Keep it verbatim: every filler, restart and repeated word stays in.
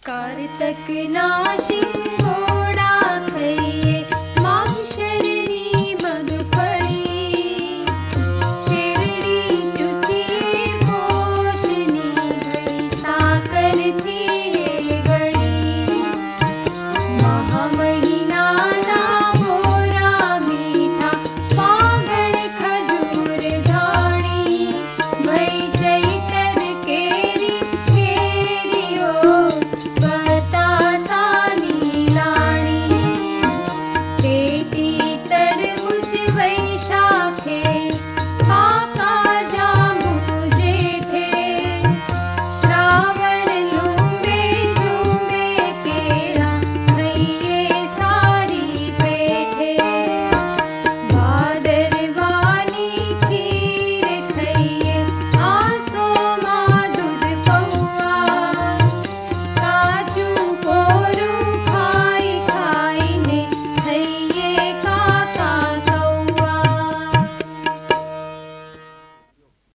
कारतक नाशी घोड़ा खइए माघ शरणी मगफड़ी शेरड़ी चुसिए पोषणी गई साकर थी हे गड़ी महामहिना ना मोरा मीठा पागण खजूर धाणी भई चैतर केरी केरियो